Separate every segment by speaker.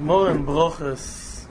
Speaker 1: Gemara in Broches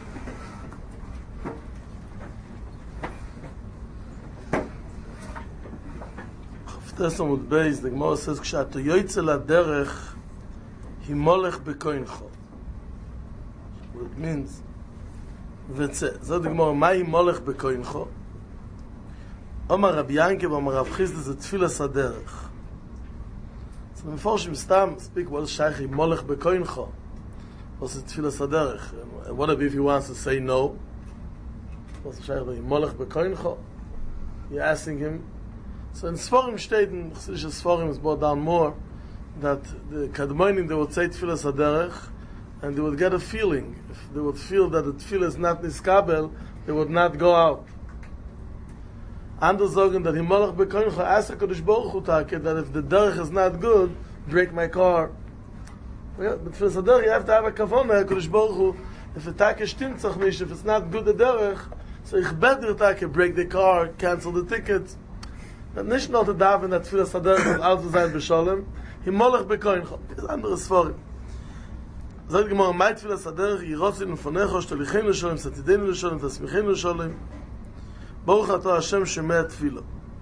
Speaker 1: Chavtes Amud Beis, the Gemara says, Kshato yoytze laderech himolech bekoincho. What it means, V'tzeh. So the Gemara, ma himolech bekoincho? Omar Rabbi Yankiv, Omar Rav Chisda, זה תפילת הדרך. So the Meforshim stam speak what is shaykh himolech bekoincho. What's the tefillas haderech? What if he wants to say no? What's the shaykh himolech bekoincho? You're asking him. So in Sforim steht, in Chassidische Sforim is brought down more, that the Kadmonim, they would say tefillas haderech, and they would get a feeling. If they would feel that the tefillah is not niskabel, they would not go out. Andere sagen that himolech bekoincho, ask HaKadosh Baruch Hu Take, that if the derech is not good, break my car. Yeah, but for Sadar, you have to have a kavona, HaKadosh Baruch Hu, if the take stimmt sich nicht, if it's not good the derech, so ich better take, break the car, cancel the ticket. But nicht nur to daven, that for Sadar, that all to sein b'sholem, himolech bekoincho. Das ist andere Sforim. Sagt Gemara, mei tefillah Sadar, yirotzin ufonecho, shtolichein l'sholem, satidenu l'sholem, tasmichein l'sholem, Baruch atah Hashem shemei tefillah.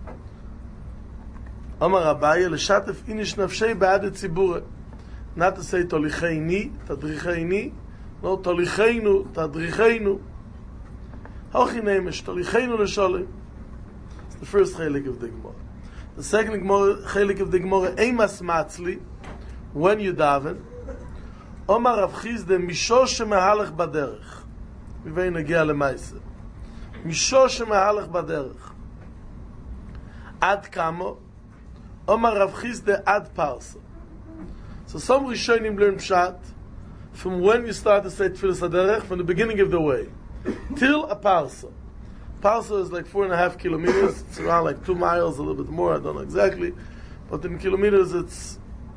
Speaker 1: Amar Abaye, l'shatef inish nafshei ba'ad tzibure. Not to say tolicheini, tadricheini, no tolicheinu, tadricheinu. Hochi nemesh, tolicheinu l'sholem. It's the first chelik of the Gemara. The second chelik of the Gemara, eimas matzli, when you daven, Omar Rav Chisda, misho shemehalech baderech. Vivei negia lemaise. Misho shemehalech baderech. Ad kamo, Omar Rav Chisda, ad parsa. So some Rishonim learn Pshat from when you start to say Tfilas HaDerech, from the beginning of the way, till a parsa. Parsa is like 4.5 kilometers. It's around like 2 miles, a little bit more, I don't know exactly. But in kilometers it's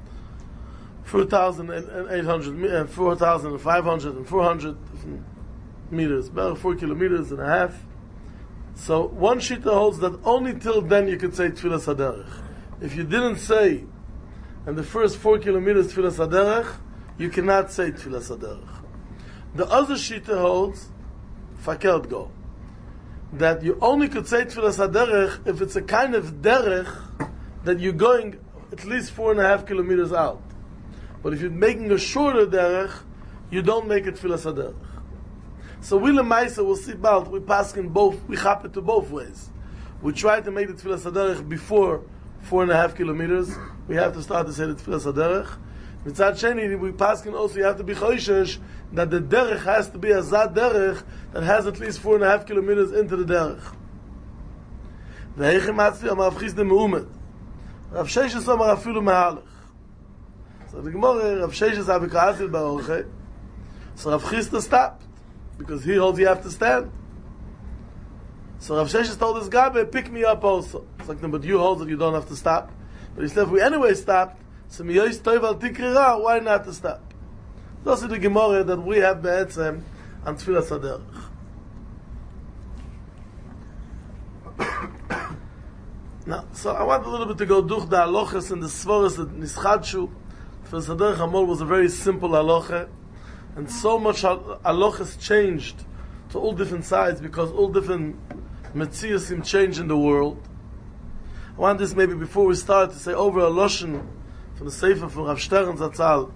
Speaker 1: 4,800, 4,500 and 400 meters. About 4 kilometers and a half. So one Shita holds that only till then you could say Tfilas HaDerech. If you didn't say and the first 4 kilometers Tfilas HaDerech, you cannot say Tfilas HaDerech. The other Shita holds, fakelt go, that you only could say Tfilas HaDerech if it's a kind of derech that you're going at least 4.5 kilometers out. But if you're making a shorter derech, you don't make it Tfilas HaDerech. So we lemaisa will see about, we pass in both, we chop it to both ways. We try to make the Tfilas HaDerech before 4.5 kilometers, we have to start to say the Tfilas HaDerech. Mitzad Sheni, we pass also, you have to be choishesh that the derech has to be a zad derech that has at least 4.5 kilometers into the derech. Ve'eichem atzli amar Rav Chisda meumed. Rav Sheshes amar afilu mehalech. So the Gemara, Rav Sheshes abikaatil ba'orche. So Rav Chisda stopped, because he holds you have to stand. So Rav Sheshes told this guy, pick me up also. It's like, no, but you hold that you don't have to stop. But he said, if we anyway stopped, so miyois toiv al tikrira, why not to stop? Those are the Gemara that we have be'etzem on Tfilas HaDerech. Now, so I want a little bit to go durch the halachas and the svaras that nischadshu. Tfilas HaDerech Hamol was a very simple halacha, and so much halachas changed to all different sides because all different metziasim change in the world. I want this maybe before we start to say over a loshen from the Sefer from Rav Stern Zatzal.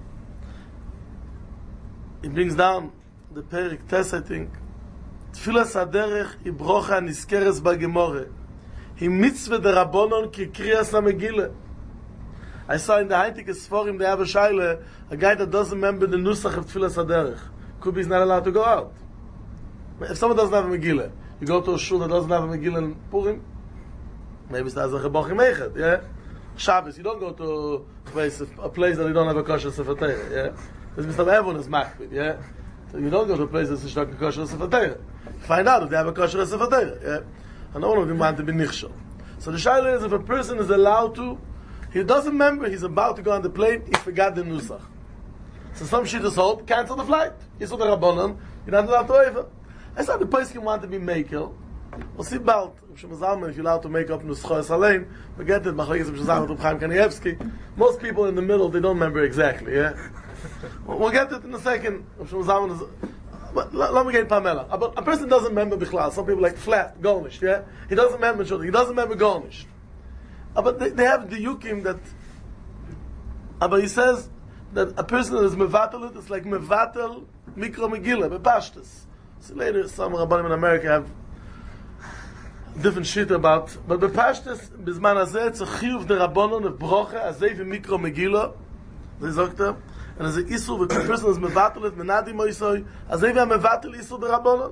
Speaker 1: He brings down the Perik Tes, I think. Tfilas HaDerech hi brocha niskeres b'gemore. Hi mitzvah de Rabbonon ki kriyas ha-megillah. I saw in the Heintige Sforim, they have a shaila, a guy that doesn't remember the nusach of Tfilas HaDerech. Could be he's not allowed to go out. If someone doesn't have a Megillah, you go to a shul that doesn't have a Megillah in Purim, maybe it's not a Chebochim Echad, yeah? Shabbos, you don't go to a place that you don't have a kosher Sefer Torah, yeah? Because Mr. Everyone is makbid, yeah? So you don't go to a place that's not a kosher Sefer Torah. Find out if they have a kosher Sefer Torah, yeah? And no one of them want to be nichshel. So the shaila is if a person is allowed to, he doesn't remember he's about to go on the plane, he forgot the nusach. So some shit is hold, cancel the flight. You saw the Rabbanon, you're not allowed to over. I said the person want to be makel. We'll see about if you're allowed to make up Nuschos Alein. Forget it, most people in the middle, they don't remember exactly, yeah? We'll get to it in a second. But let me get Pamela. A person doesn't remember Bichlal. Some people like flat, garnished, yeah? He doesn't remember children. He doesn't remember garnished. But they have the yukim that... But he says that a person that is mevatel, it's like mevatel mikro megillah, bepashtus. So later, some Rabbanim in America have different shit about... But bepashtus, bizman hazeh, it's a chiyuv de Rabbanon of broche, azeh v'mikro megillah. They sagt er. And as a isur, the person is mevatel, menadi moisoi, azeh v'mevatel isur de Rabbanon.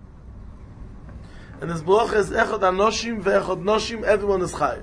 Speaker 1: And this broche is echad anoshim ve'echad noshim, everyone is chayiv.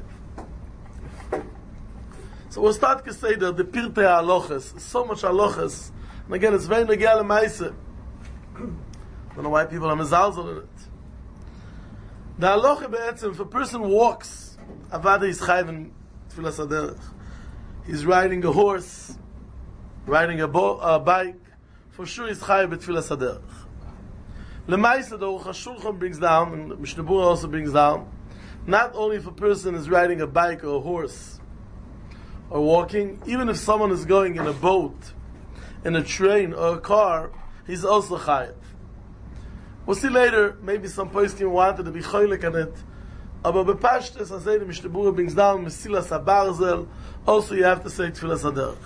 Speaker 1: So we'll start to say that the pirtei halochas, so much halochas, and again it's very negia lemaise. I don't know why people are mezalzel in it. The halocha be'etzim, if a person walks, avada is chayiv in tfilas haderech. He's riding a horse, riding a bike, for sure he's chayiv in tfilas haderech. Lemaise, the Aruch HaShulchan brings down, and Mishnah Berurah also brings down, not only if a person is riding a bike or a horse, or walking, even if someone is going in a boat, in a train or a car, he's also chayiv. We'll see later, maybe some poskim wanted to be choylek on it, but bepashtus, I say the Mishnah Berurah brings down, mesilas habarzel, also you have to say tfilas haderech.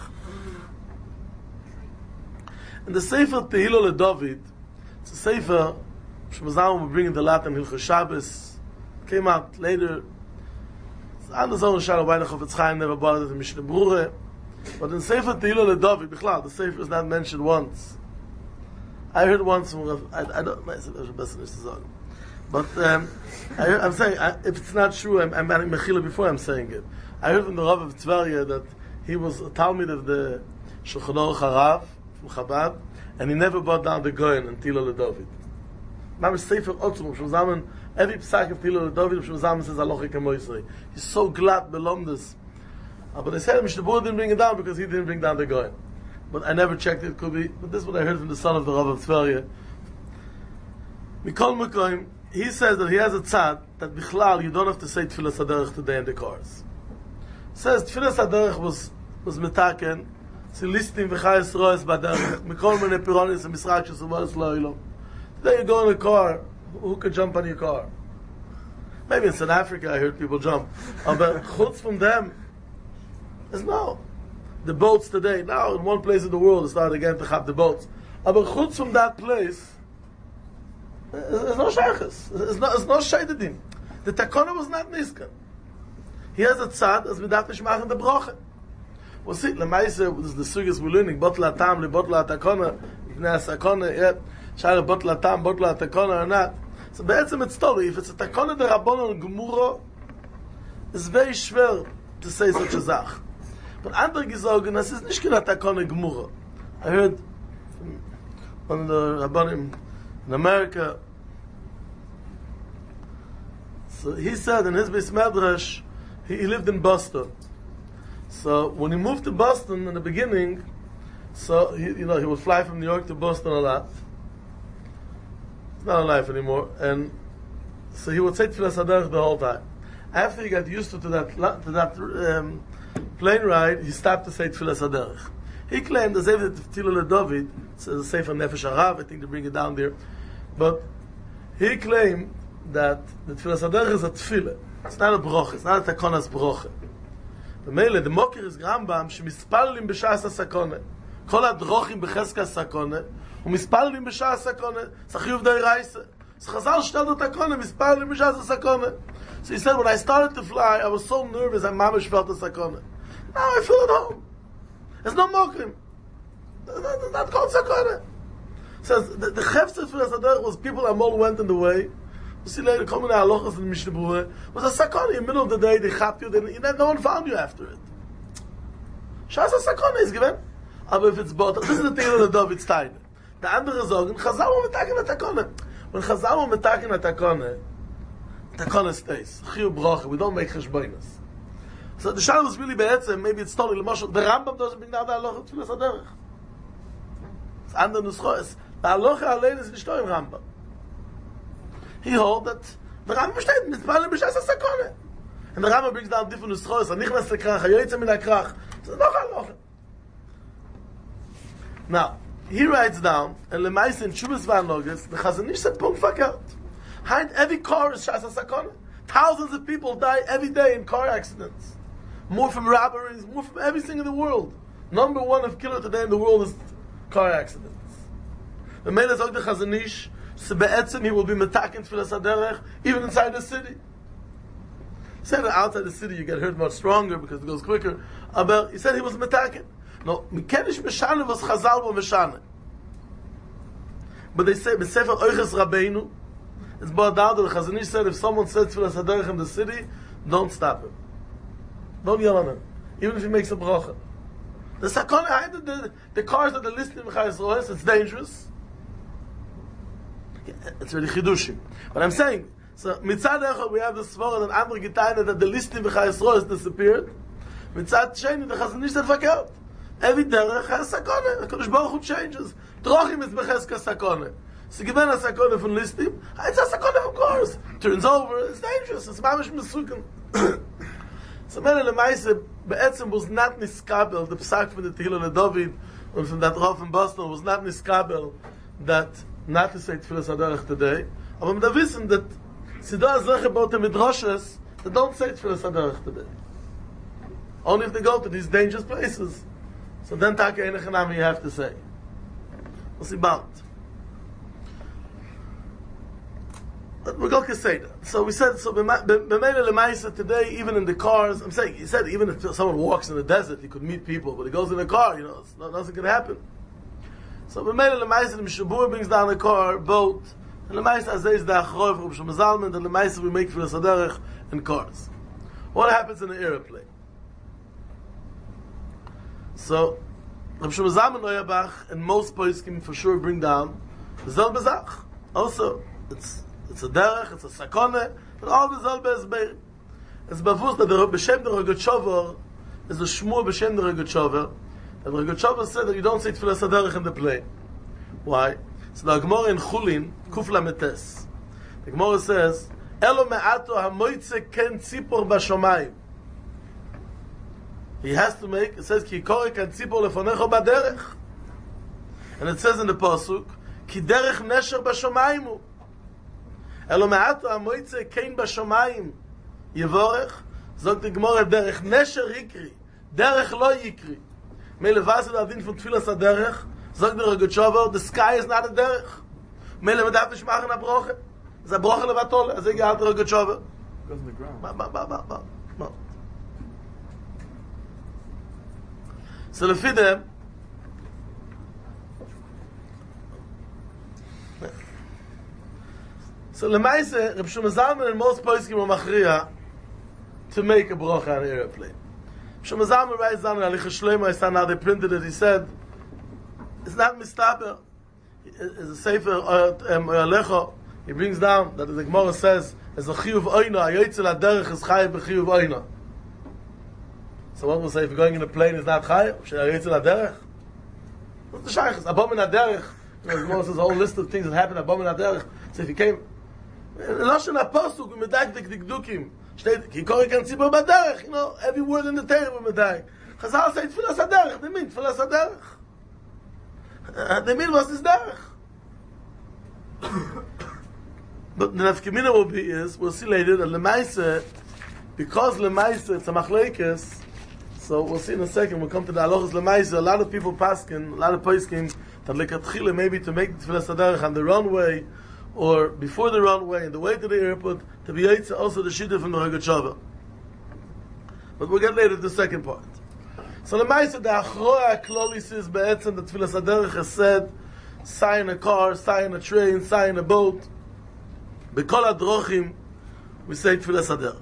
Speaker 1: In the Sefer Tehillah LeDavid, it's a Sefer, Shemazam will bring in the Latin Hilchos Shabbos, came out later. Anders own Shalom Weinach of Chaim never bothered the Mishnah Berurah. But in Sefer Tehillah LeDavid, Bichlal, the Sefer is not mentioned once. I heard once from I don't know, but I'm saying, if it's not true, I'm adding Mechila before I'm saying it. I heard from the Rav of Tveria that he was a Talmid of the Shulchan Aruch HaRav from Chabad, and he never brought down the Goyen in Tehillah LeDavid. Mamish Sefer Otzum, Shemzamen, every psak of Tehillah LeDavid, Shemzamen says Alochi Kamoisrei. He's so glad belong this. But they said Mishnah Berurah didn't bring it down because he didn't bring down the Goyen. But I never checked it, could be. But this is what I heard from the son of the Rav of Tveria. Mikol Mekoim, he says that he has a tzad, that Bichlal, you don't have to say Tfilas HaDerech today in the cars. He says Tfilas HaDerech was metaken, Silistim v'chayes roes baderech, Mikol Mene Pironis and Misrach Shesuvos Lo'ilom. Today you go in a car, who could jump on your car? Maybe in South Africa I heard people jump. But chutz from them, there's no. The boats today, now in one place in the world, they started again to have the boats. But chutz from that place, there's no shaykhs. There's no shaydedim. The takona was not niskan. He has a tzad, as we darf nicht machen the broche. We'll see, lemaise, this is the sugas we're learning, botla tam, le botla takona, ibnei asakona, yeah. Shayla botla tam, botla takona or not. So be'etzem it's story. If it's a takona de rabbonon gemuro, it's very schwer to say such a zach. But andere gesorgen, das ist nicht genau takona gemuro. I heard from one of the rabbonim in America. So he said in his Beis Medrash, he lived in Boston. So when he moved to Boston in the beginning, so he would fly from New York to Boston a lot. It's not alive anymore, and so he would say Tfilas HaDerech the whole time. After he got used to that plane ride, he stopped to say Tfilas HaDerech. He claimed the Sefer Tehillah LeDavid, so the Sefer Nefesh HaRav, I think they bring it down there, but he claimed that the Tfilas HaDerech is a tefillah. It's not a broche. It's not a takonas broche. The Mele, the Mokir is Rambam, shemispallim b'shas ha-sakone. Kol ha-drochim b'cheska ha-sakone, u'mispallim b'shas ha-sakone. S'achiyuv d'iraisa. So Chazal stellt the takone, mispallim b'shas ha-sakone. So he said, when I started to fly, I was so nervous, I mamish felt the sakone. Now I feel at home. There's no Mokrim. Not called sakone. Says, the chefset for the Sadar was people Amol went in the way. You see later, coming out halachas in Mishnah Berurah, was a sakana in the middle of the day, they chapped you, then no one found you after it. Shas a sakana is given. But if it's both, this is the Tehillah LeDavid, it's tied. The andere sagen, Chazal were metaken a takana. When Chazal were metaken a takana stays. Chiyu bracha, we don't make cheshbonos. So the Shal was really be'etzem, maybe it's totally, the Rambam doesn't bring down the halachas to the Saderech. It's andere nuschoes. The halacha allein is nicht im Rambam. He holds that the Rambam steht mit Palem b'shas ha-sakone. And the Rambam brings down different nuschoes, nichnas lekrach, hayoytze min ha-krach. So noch halacha. Now, he writes down, and Lemaisa in Shubas Vanogas, the Chazon Ish said, Punkt Fakert. Behind every car is Shas HaSakona. Thousands of people die every day in car accidents. More from robberies, more from everything in the world. Number one of killer today in the world is car accidents. The Mela Zog the Chazon Ish, so be'etzim he will be metaken Tfilas HaDerech, even inside the city. He said that outside the city you get hurt much stronger because it goes quicker. But he said he was metaken. No, Mikedish Meshane was Chazal bo Meshane. But they say, B'Sefer Oiches Rabbeinu, it's brought down that the Chazon Ish said, if someone says Tfilas HaDerech in the city, don't stop him. Don't yell on him. Even if he makes a bracha. The Sakona, the cars that are listening to Chayes Roes, it's dangerous. It's really Chidushim. But I'm saying, so Mitzad Echad we have the Svara and Andre Gitaina that the listening to Chayes Roes disappeared. Mitzad Sheni, the Chazon Ish said Fakert. Every derech has Sakona. The Kodesh Baruch Hu changes. Drochim is Becheska Sakona. So given a Sakona from listim, it's a Sakona of course. Turns over, it's dangerous. It's mamish mesuken. So Mele Lemaise, Be'etzim was not niskabel, the Psak from the Tehillah LeDavid, and from that Rav in Boston, was not niskabel, that not to say Tfilas HaDerech today. Aber man da wissen, that Siddha Azrech about the Midrashes, they don't say Tfilas HaDerech today. Only if they go to these dangerous places. So then Taka Einechanami you have to say. What's about? We're going to say that. So we said, so B'meila Lemaisa today, even in the cars, I'm saying, he said even if someone walks in the desert, he could meet people, but he goes in a car, nothing can happen. So B'meila Lemaisa, the Mishabur brings down a car, boat, and Lemaisa Azay is the Achroi for Rabbi Zalman, and Lemaisa we make for the Saderech in cars. What happens in an airplane? So, Rabbi Zalman Oyabach and most poskim for sure bring down the Zel Bezach. Also, it's a derech, it's a sakone, but all the Zel Bezbeir. It's bavus that the B'Shem the Rogachover is a shmur B'Shem the Rogachover, and Rogachover said that you don't say Tfilas HaDerech in the plane. Why? So the Gemara in Chulin, Kufla Metes. The Gemara says, Elo me'ato ha-moitze ken tzipor b'shomayim. He has to make, it says, Ki korek kan tzipor lefonecho b'derech. And it says in the Pasuk, Ki derech nesher b'shomayim. Elo me'ato ha-moitze ken b'shomayim. Yevorech, sagt die Gemara, derech nesher yikri, derech lo yikri. Mele vasid adin von Tfilas HaDerech, sagt der Rogachover, the sky is not a derech. Mele me darf nicht machen a broche. It's a broche levatole, as gehalt der Rogachover.
Speaker 2: Goes in the ground.
Speaker 1: So lefidem, so lemaise, Reb Shlomo Zalman and most poskim are machriya to make a brocha on an airplane. Reb Shlomo Zalman writes down in Alicha Shlomo, I saw now they printed it, he said, it's not mistaber. It's a sefer Oyalecho. He brings down that the Gemara says, as a chiyuv oyna, a yoytzel haderech is chayiv b'chiyuv oyna. So one will say, if you're going in a plane, it's not chayiv? Should I yoytzel haderech? What's the shaykhs? Abomin haderech. The Gemara says a whole list of things that happen, abomin haderech. So if you came, Lashon HaPosuk, we medayik dikdukim. Ki korek kan tzibur b'derech. Every word in the Torah we medayik. Chazal say, Tfilas HaDerech. They mean Tfilas HaDerech. They mean what's this derech? But the nafkamina will be is, we'll see later, that Lemaise, because Lemaise, it's a machlekes, so we'll see in a second, we'll come to the halachas Lemaise, a lot of people paskin, a lot of poskim, that lekatchila maybe to make the Tfilas HaDerech on the runway, or before the runway, in the way to the airport, to be yaitza also the shita from the Rogachover. But we'll get later to the second part. So Lemaise, the achroi klolis is be'etzem, the Tfilas HaDerech has said, sign a car, sign a train, sign a boat. B'kol hadrochim, we say Tfilas HaDerech.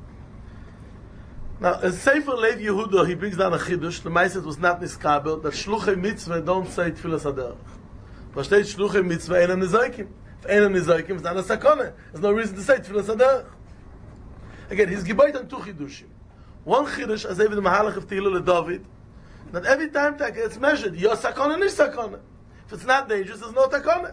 Speaker 1: Now, as Sefer Lev Yehuda, he brings down a chidush. The Meiset was not niskabel that shluchei mitzvah don't say Tfilas HaDerech. But steht shluchei mitzvah einam nizoikim. If einam nizoikim, it's not a sakone. There's no reason to say Tfilas HaDerech. Again, he's gibayt on two chidushim. One chidush, as David Mahalach of Tehillah LeDavid, that every time it's measured, you're sakone, nish sakone. If it's not dangerous, there's no takone.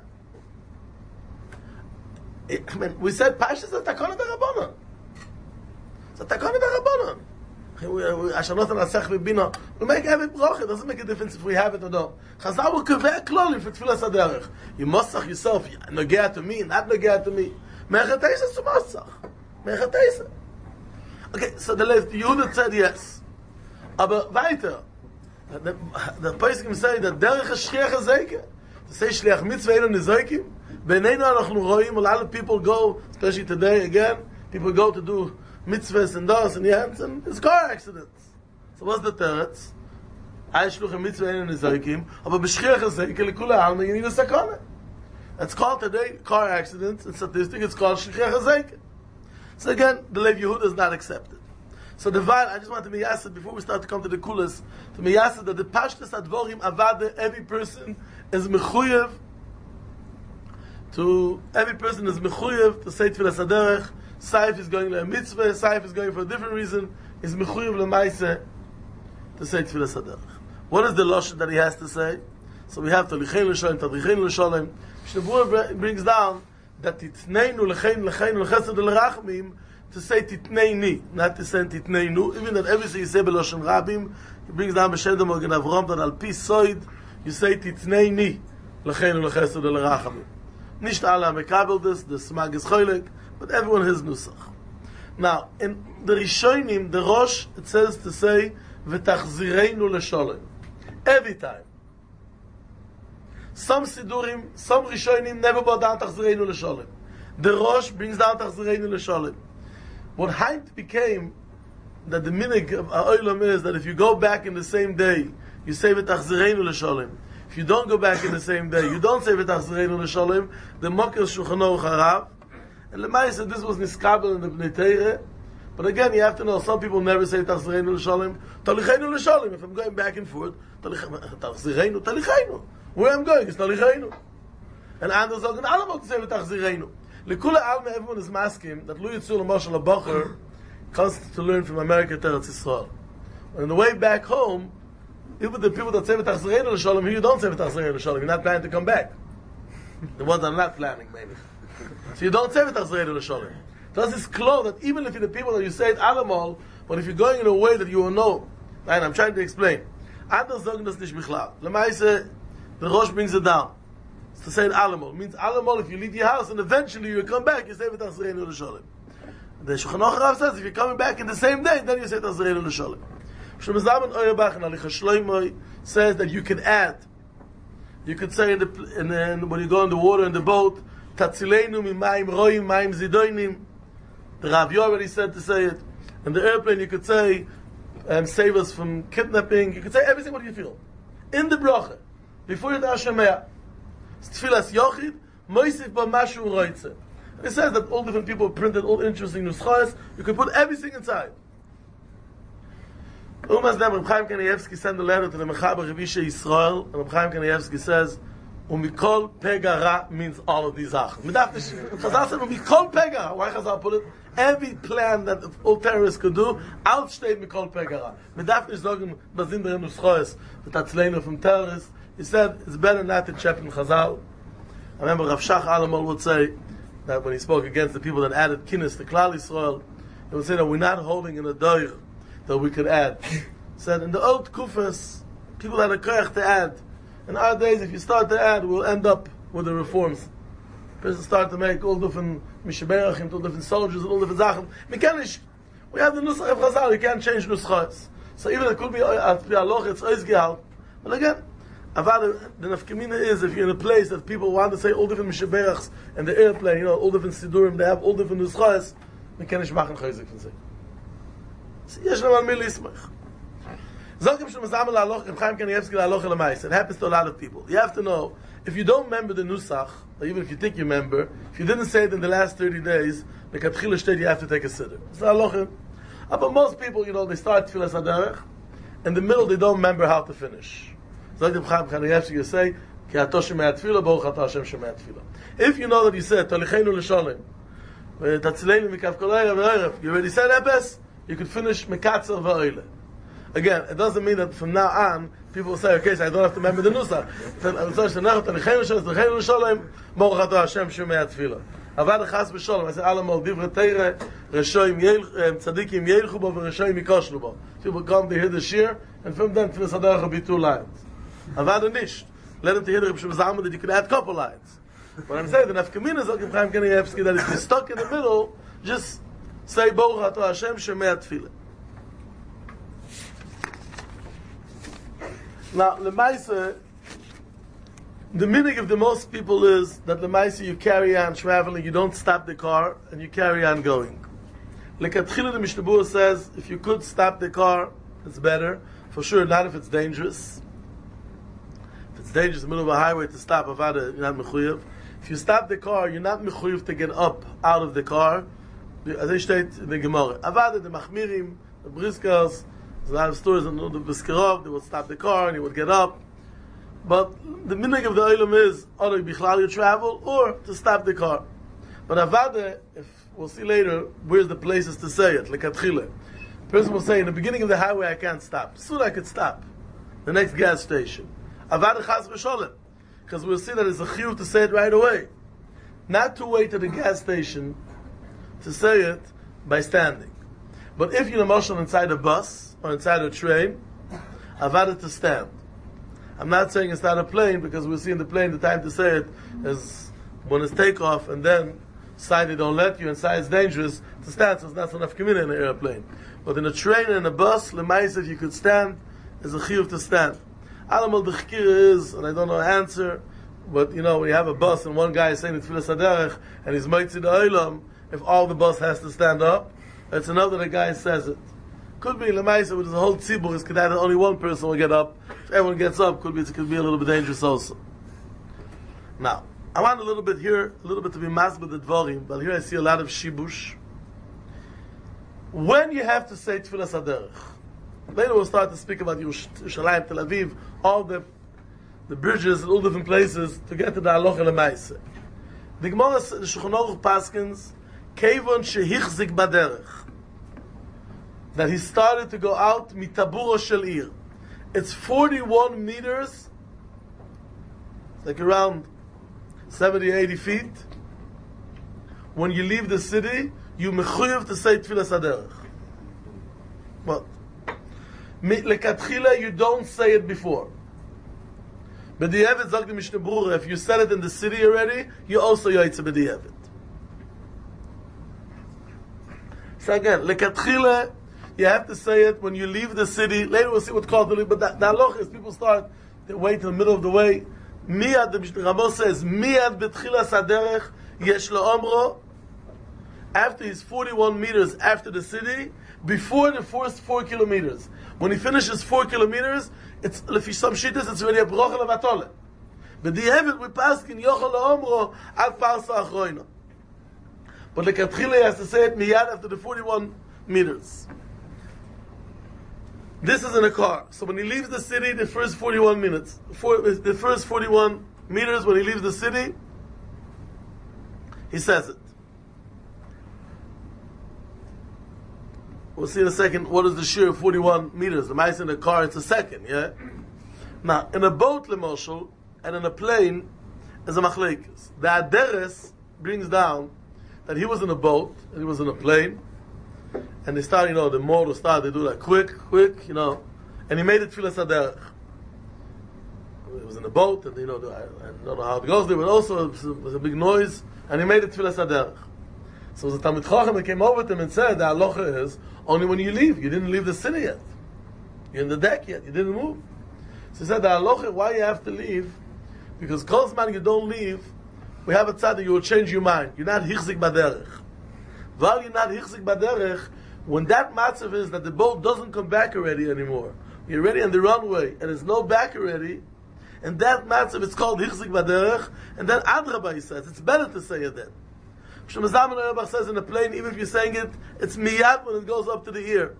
Speaker 1: I mean, we said Pashas is a takone d'Rabbanan. It's a takone d'Rabbanan. Ashanotan Asech V'Bina. We make every bracha. It doesn't make a difference if we have it or not. Chazal will kaveh klolim for Tfilas HaDerech. You mosach yourself, nogea to me, not nogea to me. Mechateisa to mosach. Mechateisa. Okay, so the Yehuda said yes. Aber weiter. The Pesachim say that Derech HaShliach HaZeike. To say Shliach Mitzvah Eino Nizoikim. B'neiנו אנחנו רואים, a lot of people go, especially today again, people go to do mitzvahs and das and yams, and it's car accidents. So what's the teretz? I shluch mitzvah Eino Nizoikim, aber b'shliach HaZeike l'kula alma you need a sakana. It's called today car accidents, in statistics it's called Shliach HaZeike. So again, the Lev Yehuda is not accepted. So the Val, I just want to be asked before we start to come to the kulas, to be asked that the Pashtus Advorim Avada, every person is mechuyev to say Tfilas HaDerech. Saif is going to a mitzvah, Saif is going for a different reason, is mechuyev l'maiseh to say Tfilas HaDerech. What is the lashon that he has to say? So we have to Lichein L'Sholem, Tadrichein L'Sholem. Shnebur brings down that Titneinu L'chein L'chesed L'rachmim, to say Titneini, not to say Titneinu, even that everything you say B'Loshen Rabim, he brings down B'Shedem Organ Avram, that Al Pi Soid, you say Titneini L'chein L'chesed L'rachmim. Nicht alle mekabel this, the smag is choylek, but everyone has nusach. Now, in the Rishonim, the Rosh, it says to say, V'tachzireinu l'sholem. Every time. Some Sidurim, some Rishonim never brought down Tachzireinu l'sholem. The Rosh brings down Tachzireinu l'sholem. What Haint became, that the minig of Ha'olam is, that if you go back in the same day, you say V'tachzireinu l'sholem. If you don't go back in the same day, you don't say V'tachzireinu l'sholem, the Mokher Shulchan Aruch Harav. And Lemai said this was Niskabel in the Bnei Teireh. But again, you have to know, some people never say Tachzireinu l'sholem. Talicheinu l'sholem. If I'm going back and forth, Tachzireinu, Talicheinu. Where I'm going is Talicheinu. And others are going to say Tachzireinu. Lekula Alma, everyone is masking that Lu Yitzur L'Moshel HaBacher comes to learn from America to Eretz Yisrael. And on the way back home, even the people that say Tachzireinu l'sholem, here you don't say Tachzireinu l'sholem. You're not planning to come back. The ones that are not planning, maybe. So you don't say Tachzireinu l'sholem. Thus it's clear that even if you're the people that you say it alamal, but if you're going in a way that you will know, and I'm trying to explain. Others sagen das nicht bichlal. Lemaise, the Rosh brings it down. It's to say it alamal. It means alamal, if you leave your house and eventually you come back, you say Tachzireinu l'sholem. The Shulchan Aruch Harav says if you're coming back in the same day, then you say Tachzireinu l'sholem. Shlomo Zalman Auerbach and Alicha Shloimeh says that you can add. You could say when you go in the water in the boat, Tatzilenu mimayim roim mayim zidoinim. The Rav Yor already said to say it. In the airplane you could say, save us from kidnapping. You could say everything what you feel. In the bracha, before you dash Shemaya, Tfilas Yochid, Moisif ba mashu roitze. It says that all different people printed all interesting nuschas. You could put everything inside. Reb Chaim Kanievsky sent a letter to the Mechaber Revisha Yisrael, and Reb Chaim Kanievsky says, Umikol pegara means all of these Sachen. Chazal said, Umikol pegara. Why Chazal put it? Every plan that all terrorists could do, outstayed Mikol pegara. Medafnish Zogen, Bazin der Nuschos, the Tatzleinu from terrorists. He said, it's better not to check in Chazal. I remember Rav Shach Alamal would say, that when he spoke against the people that added Kinnis to Klal Yisrael, he would say that we're not holding in a doir that we could add. Said in the old Kufas, people had a koyach to add. In our days, if you start to add, we'll end up with the reforms. People start to make all different mishaberachim, all different soldiers, and all different zachem. We have the nusach of Chazal, you can't change nuschas. So even it could be aloch, it's oizgehalt. But again, the nafkamina is if you're in a place that people want to say all different mishaberachs and the airplane, all different sidurim, they have all different nuschas, we can't machen chayzik from say. Yes, no one really smach. It happens to a lot of people. You have to know, if you don't remember the nusach, or even if you think you remember, if you didn't say it in the last 30 days, you have to take a siddur. But most people, they start Tfilas HaDerech, in the middle they don't remember how to finish. If you know that you said, you already said Epes, you could finish Mekatzer V'Oile. Again, it doesn't mean that from now on, people will say, okay, so I don't have to remember the Nusach. Avad chas v'sholom. I said, Alamol divrei teire, Reshoim tzadikim yelchu bo, v'reshoim yikoshlu bo. People come to hear the shir, and from then, Tfilas HaDerech will be 2 lines. Avad nicht. Let them to hear the Rebbe Shmuel that you can add couple lines. But I'm saying, the nafkamina is Chaim Kanievsky, that if you're stuck in the middle, just say, Baruch Atah Hashem Shemei Tfilah. Now, Lemaisa, the meaning of the most people is that Lemaisa you carry on traveling, you don't stop the car, and you carry on going. Lekatchila the Mishnah Berurah says, if you could stop the car, it's better. For sure, not if it's dangerous. If it's dangerous in the middle of a highway to stop, you're not mechuyev. If you stop the car, you're not mechuyev to get up out of the car. As I state in the Gemara. Avada, the Machmirim, the Briskas, there's a lot of stories on the Biskarov, they would stop the car and he would get up. But the meaning of the Olam is either bichlal you travel or to stop the car. But Avada, if we'll see later, where's the places to say it, like Atchile. The person will say, in the beginning of the highway I can't stop. Soon I could stop. The next gas station. Avada chas v'sholem. Because we'll see that it's a chiyuv to say it right away. Not to wait at the gas station to say it by standing. But if you're emotional inside a bus or inside a train, Avada to stand. I'm not saying it's not a plane, because we'll see in the plane the time to say it is when it's takeoff, and then side they don't let you, and side it's dangerous to stand, so it's not enough community in an airplane. But in a train and a bus, Lemais, if you could stand, is a chiyuv to stand. Alamal the chikir is, and I don't know the answer, but when you have a bus and one guy is saying Tfilas HaDerech and he's mitzvah the olam, if all the bus has to stand up, it's another the guy says it. Could be Lemaisa, which is a whole tzibur, could either only one person will get up. If everyone gets up, it could be a little bit dangerous also. Now, I want a little bit to be masbed the dvarim, but here I see a lot of shibush. When you have to say Tfilas HaDerech, later we'll start to speak about Yerushalayim, Tel Aviv, all the bridges in all different places to get to the halacha Lemaisa. The Gemara, the Shulchan Aruch paskins, Kevon shehichzik baderech, that he started to go out mitaburo shel ir. It's 41 meters, like around 70, 80 feet. When you leave the city, you mechuyev to say Tfilas HaDerech. But lekatchila, you don't say it before. But the B'di'evet zog the Mishnah Berurah, if you said it in the city already, you also yoytze b'di'evet. So again, lekatchila, you have to say it when you leave the city. Later we'll see what's called the but the halacha is people start to wait in the middle of the way. Miyad, the Ramos says, miyad b'tchilas haderech yesh lo omro, after he's 41 meters after the city, before the first 4 kilometers. When he finishes 4 kilometers, it's lefi some shittas, it's already a brocha levatole. But the heaven we pass in yochel lo omro ad parsa achroina. But lekatchila has to say it miyad after the 41 meters. This is in a car. So when he leaves the city, the first 41 minutes, the first 41 meters when he leaves the city, he says it. We'll see in a second what is the sheer of 41 meters. The mice in the car, it's a second, yeah? Now, in a boat, Lemoshel, and in a plane, is a machlekes. The Aderes brings down that he was in a boat, and he was in a plane, and they start, the motor start, they do that quick, and he made it Tfilas HaDerech. He was in a boat, and I don't know how it goes there, but also it was a big noise, and he made it Tfilas HaDerech. So the Talmid Chacham came over to him and said, the halacha is, only when you leave, you didn't leave the city yet. You're in the deck yet, you didn't move. So he said, the halacha, why you have to leave? Because Kolzman you don't leave, we have a tzad that you will change your mind. You're not hichzik baderech. While you're not hichzik baderech, when that matzav is that the boat doesn't come back already anymore, you're already on the runway, and there's no back already, and that matzav is called hichzik baderech, and then Adrabah he says, it's better to say it then. Shemazam and Rebbe says in the plane, even if you're saying it, it's miyad when it goes up to the ear.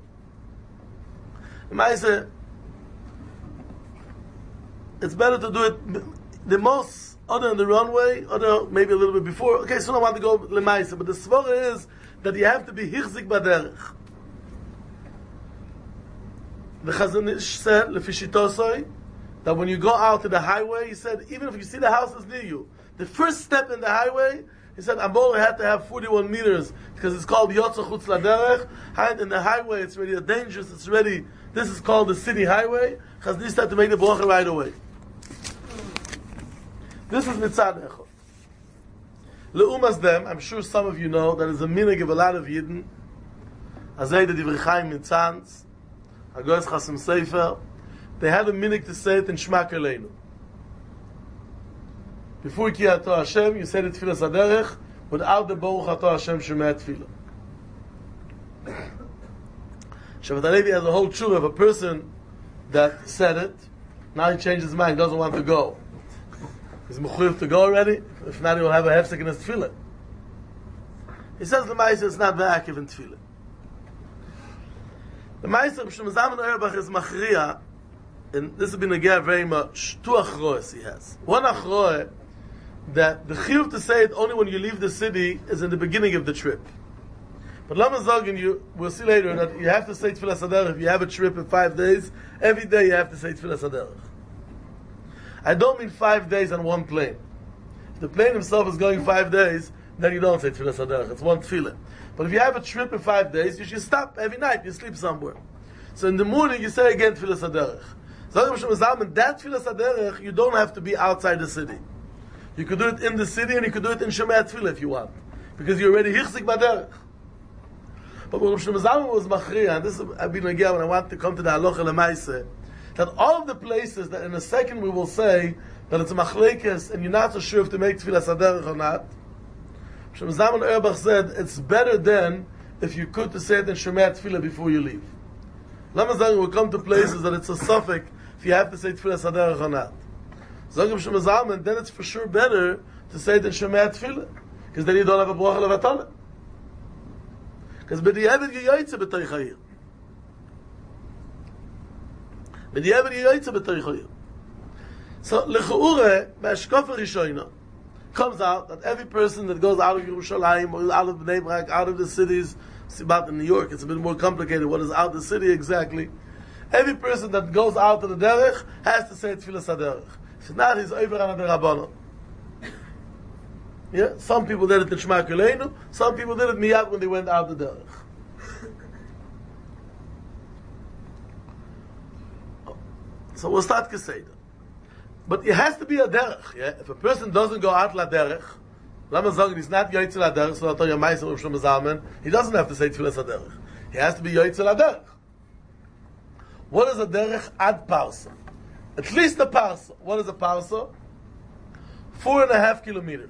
Speaker 1: It's better to do it the most, other than the runway, other maybe a little bit before. Okay, so I want to go lemaisa, but the svara is that you have to be hichzik baderech. The Chazon Ish said, lefishitosoi, that when you go out to the highway, he said, even if you see the houses near you, the first step in the highway He said, Amora had to have 41 meters because it's called Yotza Chutz Laderech. And in the highway, it's already dangerous. It's ready. This is called the city highway. Chaznis had to make the bracha right away. This is Mitzad Echot. Leumas dem, I'm sure some of you know, that is a minhag of a lot of Yidden. Azay the Divrei Chaim Mitzanz, Hagoyes Chasim Sefer. They had a minhag to say it in Shema Keleinu. Before Kriyat Torah Hashem, you say the Tfilas HaDerech without the Baruch Atah Hashem Shemei Tfilah. Shevet HaLevi has a whole tshuva of a person that said it. Now he changed his mind, doesn't want to go. He's mechuyev to go already. If not, he will have a hefsek in his tefillah. He says the Ma'aseh is not ve'akiv in tefillah. The Ma'aseh of Shlomo Zalman Auerbach is machriya, and this has been again very much. Two achroes he has. One achroe that the chiyuv to say it only when you leave the city is in the beginning of the trip. But Lama Zogin, we'll see later that you have to say Tfilas HaDerech if you have a trip in 5 days. Every day you have to say Tfilas HaDerech. I don't mean 5 days on one plane. If the plane himself is going 5 days, then you don't say Tfilas HaDerech. It's one tefillah. But if you have a trip in 5 days, you should stop every night. You sleep somewhere. So in the morning, you say again Tfilas HaDerech. So that Tfilas HaDerech, you don't have to be outside the city. You could do it in the city, and you could do it in Shemei Tefillah if you want. Because you're already Hichzik Baderech. But when Shlomo Zalman was machriya, and this I've been again when I want to come to the halacha lemaaseh, that all of the places that in a second we will say that it's a machlekes and you're not so sure if to make Tfilas HaDerech or not. Shlomo Zalman Auerbach said it's better then if you could to say it in Shemei Tefillah before you leave. Lama Zalman will come to places that it's a suffix if you have to say Tfilas HaDerech or not. Zalman Shlomo Zalman, then it's for sure better to say it in Shemei Tefillah because then you don't have a bracha levatala. Because b'di'evet yoytze b'toich ha'ir. B'di'evet yoytze b'toich ha'ir. So, l'chu'ure, b'ashkofa rishoyna, comes out that every person that goes out of Yerushalayim, or out of Bnei Brak, out of the cities, see about in New York, it's a bit more complicated, what is out of the city exactly. Every person that goes out of the derech has to say Tfilas HaDerech. If not, he's over on the Rabbanon. Yeah, some people did it in Shema Keleinu, some people did it miyad when they went out the derech. So we'll start Keseda. But it has to be a derech. Yeah? If a person doesn't go out la derech, Lama Zogin, he's not yoytze la derech, so I'll tell you Ma'aseh of Shlomo Zalman, he doesn't have to say Tfilas HaDerech. He has to be yoytze la derech. What is a derech ad parsa? At least a parsa. What is a parsa? 4.5 kilometers.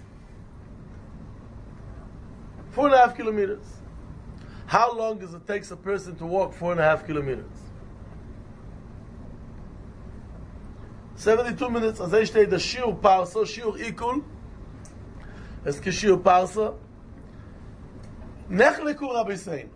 Speaker 1: 4.5 kilometers. How long does it take a person to walk 4.5 kilometers? 72 minutes. As I state, the shiur parsa, shiur ikul, es kishiur parsa. Nechleku Rabbi Sein.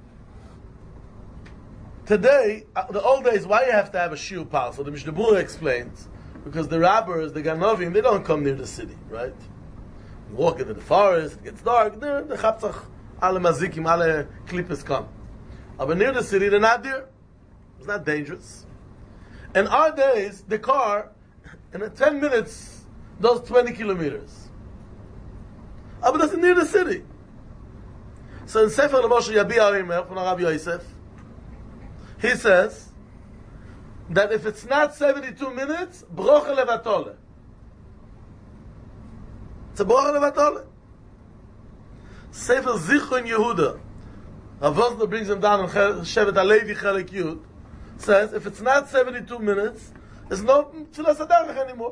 Speaker 1: Today, the old days, why you have to have a shiur parsa? The Mishnah Berurah explains, because the robbers, the ganovim, they don't come near the city, right? Walk into the forest, it gets dark, the chaptzach, alle mazikim, alle klippes come. But near the city, they're not there. It's not dangerous. In our days, the car, in 10 minutes, does 20 kilometers. But that's near the city. So in Sefer Moshe Yabiya Omer, from Rabbi Yosef, he says that if it's not 72 minutes, brocha levatole. It's a brocha levatole. Sefer Zichron Yehuda, Rav Wosner brings him down in Shevet HaLevi Chelek Yud, says if it's not 72 minutes, there's no Tfilas HaDerech anymore.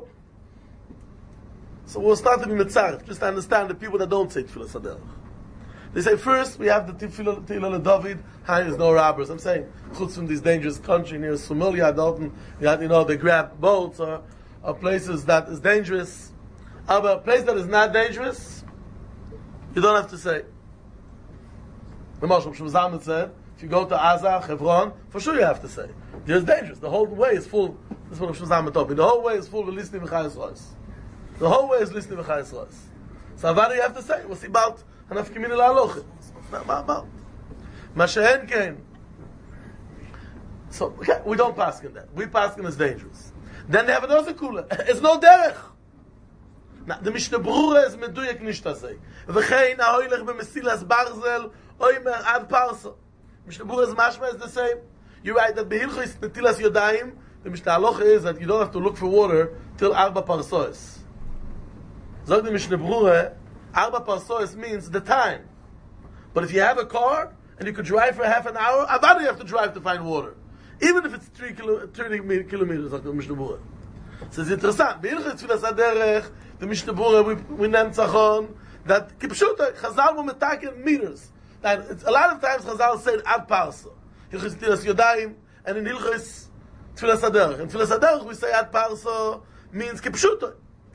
Speaker 1: So we'll start to be mitzaref, just to understand the people that don't say Tfilas HaDerech. They say first we have the Tefillah David, there's no robbers. I'm saying, chutz from this dangerous country near Somalia, Dalton, they grab boats or places that is dangerous. But a place that is not dangerous, you don't have to say. The Moshe Shlomo Zalman said, if you go to Azah, Hebron, for sure you have to say. It's dangerous. The whole way is full. This is what Shlomo Zalman told me. The whole way is full of listening v'chayes rois. The whole way is listening v'chayes rois. So what do you have to say? What's about? Hanaf kimini la'alochim. Masha'en came. So, okay, we don't pass in that. We pass in is dangerous. Then they have another kula. It's no derech. Na, the Mishnah Brura is meduyek nicht asay. V'chein ha'oilech b'mesilas barzel oimer ad parsa. Mishnah Brura is mashma is the same. You're right that behilchos netilas yodayim, the Mishnah Halacha is that you don't have to look for water till arba parsois. Zog the Mishnah Brura, arba parsois means the time. But if you have a car and you could drive for half an hour, avada you have to drive to find water. Even if it's 30 kilometers, like the Mishnah Brura. So it's interesting. Behilchos tfilas haderech, the Mishnah Brura, we name tzachon, that kipshuta, Chazal will metaken meters. That it's, a lot of times Chazal said ad parsa. Hilchos netilas yodayim, and in Hilchos tfilas haderech. In tfilas haderech we say ad parsa means kipshuta.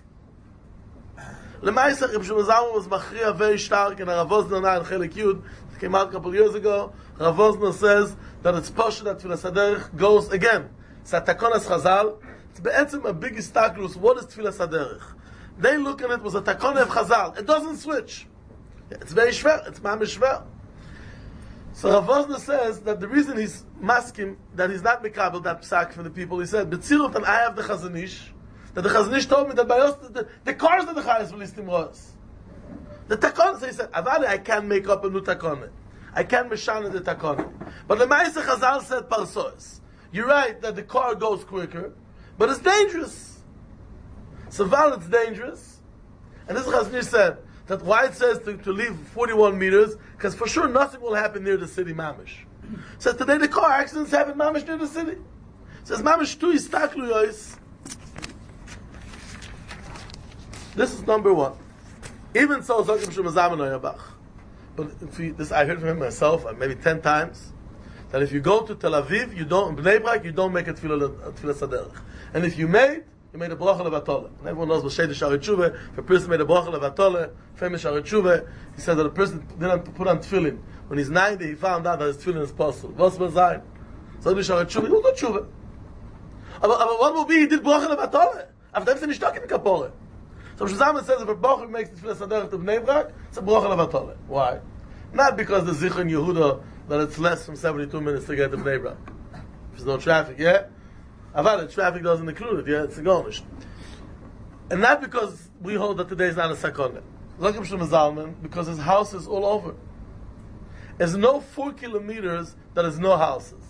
Speaker 1: Lemaisa, Reb Shlomo Zalman was machriya very stark, and Rav Wosner in Chelik Yud, it came out a couple of years ago, Rav Wosner says that it's posher that tfilas haderech goes again. It's a takonas Chazal. It's be'etzim a big istaklus. What is tfilas haderech? They look at it was a takon of Chazal. It doesn't switch. It's very shver. It's mamish shver. So Rav Wosner says that the reason he's masking that he's not mekabel that psak from the people, he said, B'tzirut and I have the Chazanish, that the Chazanish told me that by us, the cars that the Chayes listim was. The takon, so he said, Avada, I can't make up a new takon. I can't meshana the takon. But the Ma'aseh Chazal said parsois. You're right that the car goes quicker, but it's dangerous. So while it's dangerous, and this Chazanish said that why it says to leave 41 meters, because for sure nothing will happen near the city Mamish. Says today the car accidents happen Mamish near the city. Says Mamish tu istaklu yois. This is number one. Even so, Zok Reb Shlomo Zalman Auerbach. But this I heard from him myself, maybe 10 times, that if you go to Tel Aviv, you don't in Bnei Brak, you don't make a tfilas haderech. And if you made a bracha levatole. And everyone knows what Shei Shari Tshuva. If a person made a bracha levatole, famous Shari Tshuva, he said that a person didn't put on tefillin. When he's 90, he found out that his tefillin is possible. What's was sein? So the Shari Tshuva, he will do Tshuva. But what will be? He did bracha levatole. After everything, he's talking in kapore. So Shazam says if a bracha makes the tefillas haderech to Bnei Brak, it's a bracha levatole. Why? Not because the Zichron Yehuda that it's less from 72 minutes to get to Bnei Brak. If there's no traffic, yeah? Avada, traffic doesn't include it, yeah? It's a garnish. And not because we hold that today is not a sakona. Like Reb Shlomo Zalman, because his house is all over. There's no 4 kilometers that is no houses.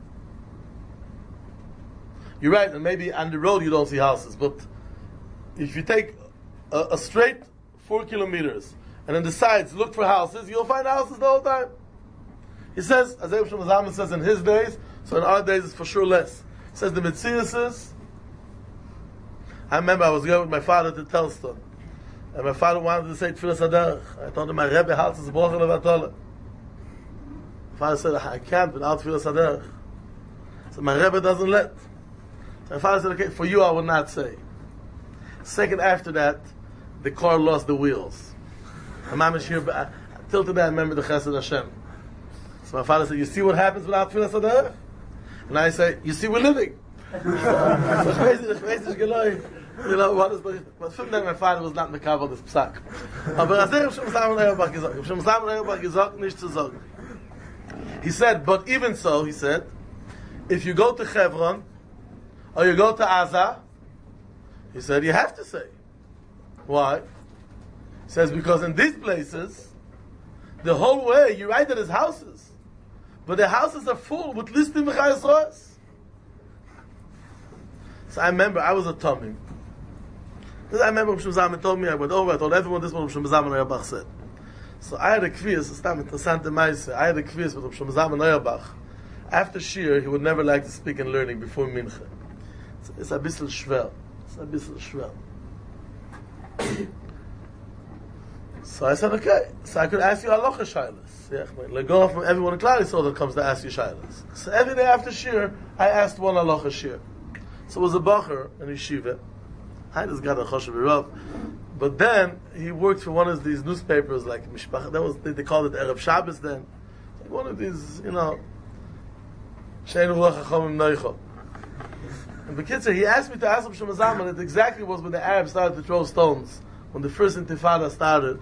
Speaker 1: You're right, and maybe on the road you don't see houses, but if you take a straight 4 kilometers, and on the sides look for houses, you'll find houses the whole time. He says, as Reb Shlomo Zalman says in his days, so in our days it's for sure less. He says the Metzius is, I remember I was going with my father to Telston, and my father wanted to say tfilas haderech. I told him my Rebbe house is bracha levatole. My father said, I can't without tfilas haderech. So my Rebbe doesn't let. So my father said, okay, for you I will not say. Second after that, the car lost the wheels. My mom is here, but till today I remember the Chesed Hashem. So my father said, you see what happens without tfilas haderech? And I say, you see we're living. You know, what is, but from then my father was not mekabel this psak. Aber as Reb Shlomo Zalman Auerbach gesagt, Reb Shlomo Zalman Auerbach gesagt, nicht zu sagen. He said, but even so, he said, if you go to Hebron, or you go to Aza, he said, you have to say. Why? He says, because in these places, the whole way, you're right that there's houses, but the houses are full with listim v'chayes roes. So I remember, I was a Tomim. I remember Reb Shlomo Zalman told me, I went over, I told everyone this is what Reb Shlomo Zalman Auerbach said. So I had a kvias, it's not interessante meise, I had a kvias with Reb Shlomo Zalman Auerbach. After Shir, he would never like to speak and learning before Mincha. It's a bissel schwer. It's a bissel schwer. So I said, okay. So I could ask you halacha shaylas. Yeah, like go from everyone in Klal Yisrael that comes to ask you shaylas. So every day after Shir, I asked one halacha shir. So it was a bacher in yeshiva. I just got a choshev rav. But then he worked for one of these newspapers like Mishpach. That was they called it Erev Shabbos then. Like one of these, you know, Shein Ruach Chachamim Noicho. And Bekitzer, he asked me to ask Reb Shlomo Zalman. It exactly was when the Arabs started to throw stones, when the first Intifada started.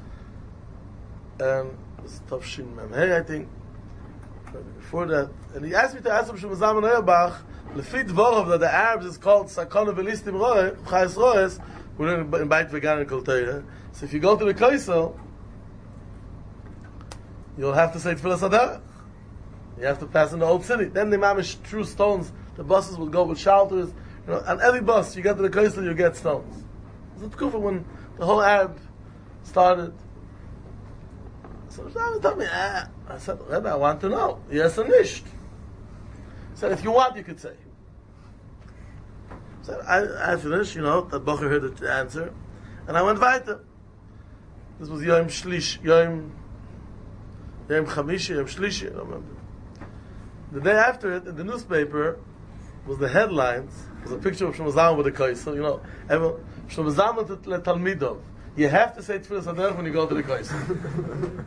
Speaker 1: And it was Tafshin Memhei, I think. Before that, and he asked me to ask Reb Shlomo Zalman Auerbach, Lefit Dvorov, that the Arabs is called Sakona Velistim Chayes Roes, we're in Beit Vegan and Kolteira. So if you go to the Kaisel, you'll have to say Tfilas Haderech. You have to pass in the old city. Then the mamish true stones. The buses will go with shelters. You know, on every bus you get to the Kaisel, you get stones. It's Kufa when the whole Arab started. So Shabbos told me, I said, Rebbe, I want to know. Yes or nicht? He said, if you want, you could say. So I finished, that Bocher heard the answer, and I went weiter. This was Yom Shlish, Yom Chamishi, Yom Shlishi, I don't remember. The day after it, in the newspaper, was the headlines, was a picture of Shlomo Zalman with a Kaisel, everyone, Shlomo Zalman to Talmidov. You have to say Tfilas Haderech when you go to the Kaisel.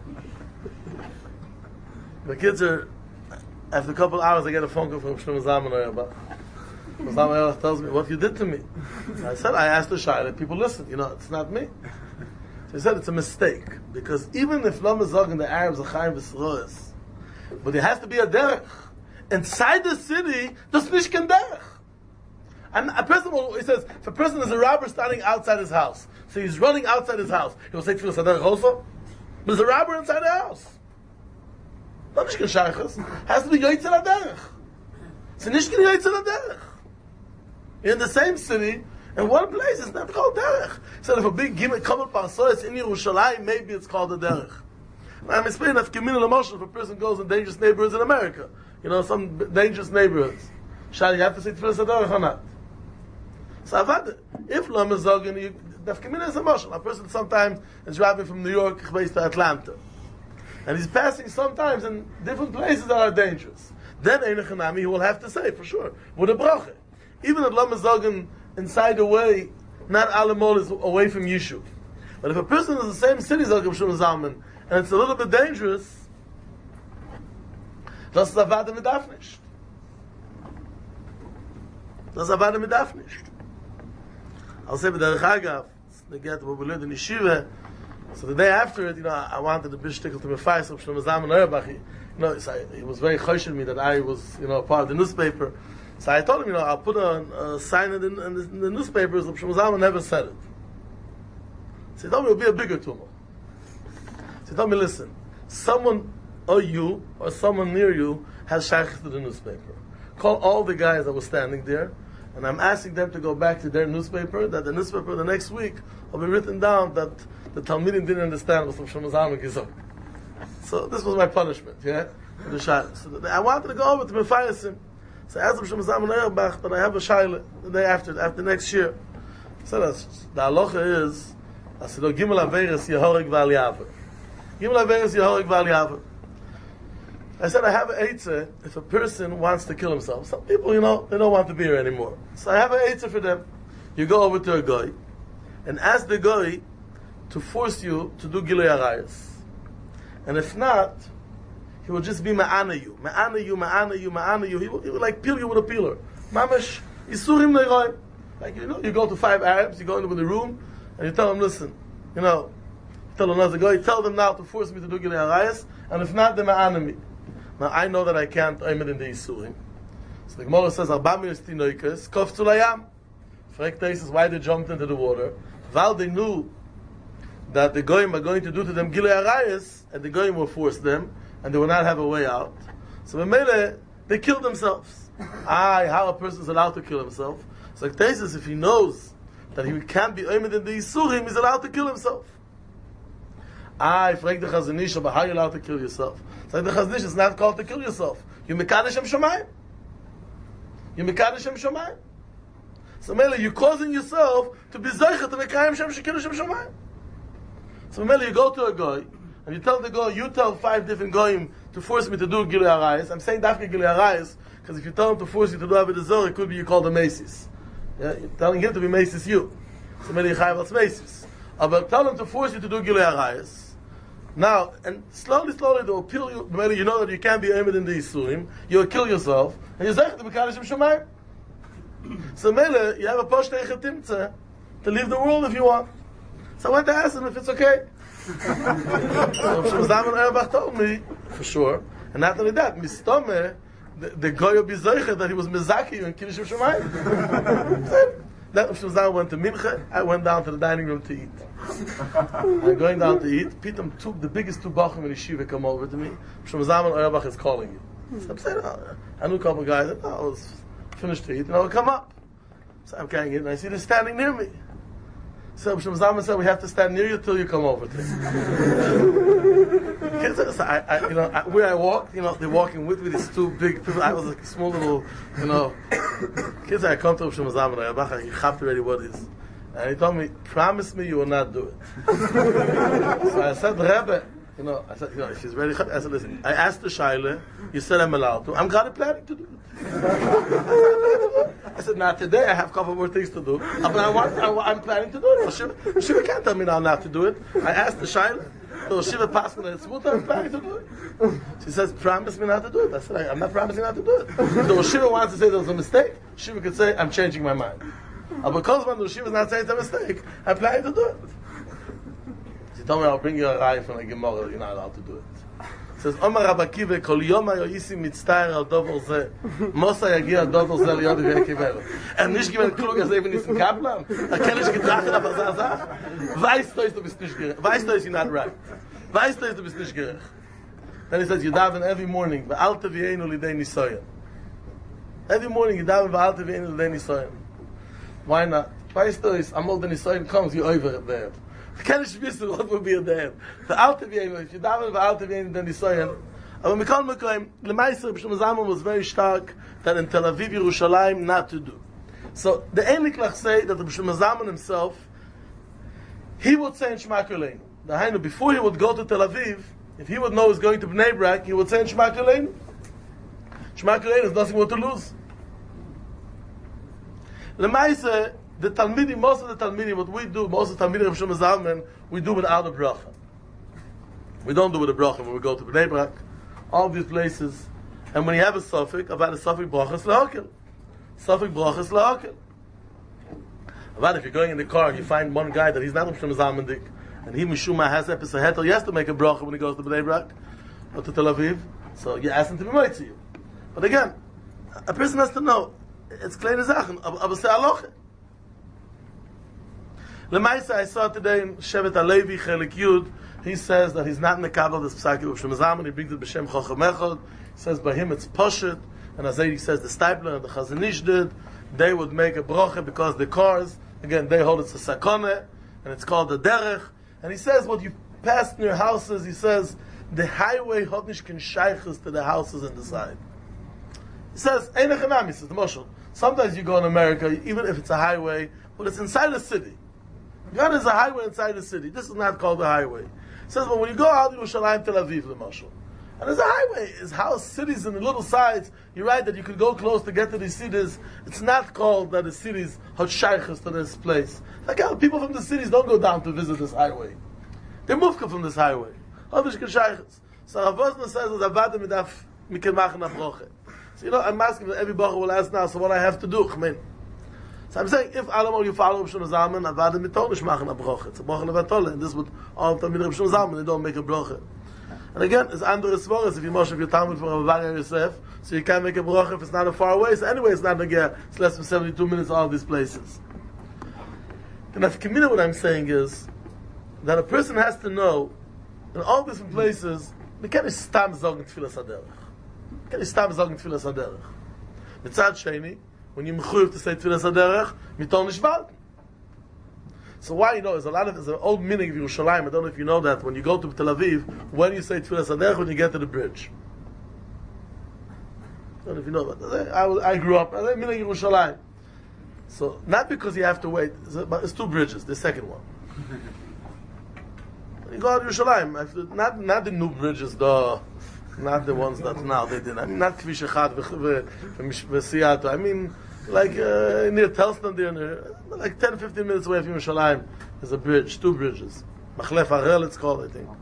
Speaker 1: The kids are, after a couple of hours, I get a phone call from Shlomo Zalman Auerbach. Shlomo Zalman Auerbach tells me, what you did to me. I said, I asked the Shaila, people listen, it's not me. So he said, it's a mistake. Because even if Lama Zog and the Arabs are Chaim V'Sroes, but there has to be a derech. Inside the city, there's Nishkan derech. And a person he says, if a person is a robber standing outside his house, so he's running outside his house, he will say Tfilas Haderech also? But there's a robber inside the house. Not Nishkan Shaychus. Has to be Yoitzel HaDerech. So Nishkan Yoitzel HaDerech. In the same city, in one place, it's not called derech. So if a big gimmick Kabel Parsois in Yerushalayim, maybe it's called a derech. I'm explaining that Kemin emotion if a person goes in dangerous neighborhoods in America. Some dangerous neighborhoods. Shall you have to say Tfilas Haderech or not? So Avad, if Lama Zogan, Daf Kemin is emotion. A person sometimes is driving from New York based to Atlanta. And he's passing sometimes in different places that are dangerous. Then Einachanami, he will have to say, for sure, with a bracha. Even at Lama Zogan, inside the way, not Alamol is away from Yishuv. But if a person is in the same city as Shlomo Zalman, and it's a little bit dangerous, das ist Avada Midaf nicht. Das ist Avada Midaf nicht. I'll say, but Derech Agav, they get what we learned in Yeshiva. So the day after it, I wanted the bishtickle to me fire, so Shlomo Zalman Auerbach, he was very choshen me that I was, part of the newspaper. So I told him, I'll put a sign in the newspapers, Shlomo Zalman never said it. So he told me it would be a bigger tumor. So he told me, listen, someone or you or someone near you has shaykhs to the newspaper. Call all the guys that were standing there, and I'm asking them to go back to their newspaper, that the newspaper the next week will be written down that the Talmidim didn't understand what Shlomo Zalman Gizok. So this was my punishment, for the shaykhs. So I wanted to go over to Mephayasim. So I asked Shlomo Zalman Auerbach that I have a shayla the day after next year. So the halacha is, I said, Gimel Averis Yehorig Val Yaver. Gimel Averis Yehorig Val Yaver. I said, I have an eitzah if a person wants to kill himself. Some people, they don't want to be here anymore. So I have an eitzah for them. You go over to a guy and ask the guy to force you to do Gilui Arayos. And if not, he will just be ma'ana you. Ma'ana you, ma'ana you, ma'ana you. He will like peel you with a peeler. Mamash, Yisurim Neiroim. Like, you go to 5 Arabs, you go into the room, and you tell them, listen, tell another guy, tell them now to force me to do Gilui Arayos, and if not, then ma'ana me. Now I know that I can't oimed in the Yisurim. So the Gemara says, Arba Miris Tinoikes, Koftu Layam. Frek says, why they jumped into the water? While they knew that the Goyim are going to do to them Gilui Arayos, and the Goyim will force them, and they will not have a way out. So Memele, they killed themselves. How a person is allowed to kill himself? So like says, if he knows that he can't be oimed in the Yisurim, he's allowed to kill himself. Frek the Chazon Ish, but how are you allowed to kill yourself? So the Chazon Ish is not called to kill yourself. You Mekadesh Shem Shomayim. You Mekadesh Shem Shomayim. So Mele, you're causing yourself to be Zeicha to Mekayim Shem Shekiru Shem Shomayim. So Mele, you go to a guy, and you tell the guy, you tell 5 different goyim to force me to do Gilui Arayos. I'm saying Dafke Gilui Arayos, because if you tell him to force you to do Avodah Zarah, it could be you call the Macy's. You're telling him to be Macy's you. So Mele, Yichayv als Macy's. But tell him to force you to do Gilui Arayos. Now, and slowly they will kill you. You know that you can't be aimed in the Yisurim. You'll kill yourself, and you're Zeicha to Mekadesh Shem Shomayim. So Mele, you have a Poshtei Timtzah to leave the world if you want. So I went to ask him if it's okay. So Shlomo Zalman Auerbach told me, for sure, and not only that, Mistome, the guy will be Zeicha that he was Mezaki and Kiddush Shomayim. Then Mr. Zalman went to Mincha, I went down to the dining room to eat. I'm going down to eat, Pitam the biggest two bachim in the yeshiva come over to me. Mr. Zalman Auerbach is calling you. So I'm saying, I knew a couple of guys, I was finished to eat, and I would come up. So I'm carrying it, and I see them standing near me. So Mr. Zalman said, we have to stand near you till you come over to me. So where I walked, they're walking with me, these two big people. I was like a small little, kids. I come to Mr. Zalman, he chapped already what is. And he told me, promise me you will not do it. So I said, Rebbe, if she's ready, I said, listen, I asked the Shaila, you said I'm allowed to. I'm kind of planning to do it. I said, not today, I have a couple more things to do. But I'm planning to do it. Shiva can't tell me now not to do it. I asked the Shaila, so Shiva passed me the smuta, I'm planning to do it. She says, promise me not to do it. I said, I'm not promising not to do it. So if Shiva wants to say there was a mistake, Shiva could say, I'm changing my mind. But because when Shiva is not saying it's a mistake, I'm planning to do it. She told me, I'll bring you a raya from the Gemara, you're not allowed to do it. It says, Omar Rabbi Akiva, kol yom hayoisi mitztayer al dover zeh, mosa yagi al dover zeh liyod v'yekivelu. Nicht gewinnt klug, als even ist ein Kaplan. Kann ich getragen, aber sag. Weißt du, du bist nicht gerecht. Weißt du, you're not right. Weißt du, du bist nicht gerecht. Then he says, you daven every morning, v'alte v'yeinu lidei nisoyen. Every morning, you daven v'alte v'yeinu lidei nisoyen. Why not? Weißt du, amol the nisoyen comes, you're over it there. Kann ich wissen, what will be there. The Alte Vienna, if you daven the Alte Vienna, then Nisoyen. Aber wir können bekommen, the Meister, Mr. Zalman was very stark that in Tel Aviv, Yerushalayim, not to do. So, the Einiklach say that Mr. Zalman himself, he would say in Shema Kuleinu. The Hainu, before he would go to Tel Aviv, if he would know he's going to Bnei Brak, he would say in Shema Kuleinu. Shema Kuleinu is nothing more to lose. The Meister, the Talmidim, most of the Talmidim, what we do, most of the Talmidim of Mr. Zalman, we do without a bracha. We don't do with a bracha when we go to Bnei Brak, all these places. And when you have a suffix, about a suffix brachas la'akil. Suffix brachas la'akil. About if you're going in the car and you find one guy that he's not Mr. Zalman, and he Mishuma has episode hetel, he has to make a bracha when he goes to Bnei Brak or to Tel Aviv. So you ask him to be moed to you. But again, a person has to know, it's kleine Sachen, aber say aloche. Lemaisa, I saw today in Shevet Alevi, Chelik Yud, he says that he's not in the Kabbalah, this Psaki of Mr. Zalman, he brings it B'Shem Chochem Echad, he says by him it's Poshet, and as he says the Stipler and the Chazon Ish did, they would make a bracha because the cars, again, they hold it's a Sakone, and it's called the Derech, and he says what you pass near houses, he says, the highway hot nish ken shaychus to the houses on the side. He says, Einach Hanami, says the Moshel, sometimes you go in America, even if it's a highway, but it's inside a city. God is a highway inside the city. This is not called a highway. It says, but when you go out to Yerushalayim, Tel Aviv, L'mashal, and there's a highway, it's house, cities in the little sides, you're right that you could go close to get to these cities. It's not called that the cities have shaykhs to this place. Like how people from the cities don't go down to visit this highway. They move from this highway. So Rav Wosner says that Avada midaf miken machen abroche. So I'm asking that every bacher will ask now, so what I have to do? So I'm saying, if allemal you follow Mr. Zalman, Avada mitonish machen abroche. It's a broche levatole, and this would all the Talmidim Mr. Zalman, they don't make a broche. And again, it's andere svoras, if you Moshe your Talmud from Rav Abaye Yosef, so you can't make a broche if it's not a far away. So anyway, it's not again, it's less than 72 minutes all these places. And if Kamina, what I'm saying is that a person has to know in all different places, we can't stam sagen Tfilas Haderech. We can't stam sagen Tfilas Haderech. Mitzad Sheni, when you mechuyev to say Tfilas Haderech, miton nishvalten. So why, there's an old meaning of Yerushalayim, I don't know if you know that, when you go to Tel Aviv, when you say Tfilas Haderech, when you get to the bridge. I don't know if you know that. I grew up, I mean Yerushalayim. So, not because you have to wait, but it's two bridges, the second one. You go out to Yerushalayim, not the new bridges, not the ones that now they did. I mean, not Kvish Echad v'Siyato. I mean, like near Telston there, like 10-15 minutes away from Yerushalayim, there's a bridge, two bridges. Machlef Harel, it's called, I think.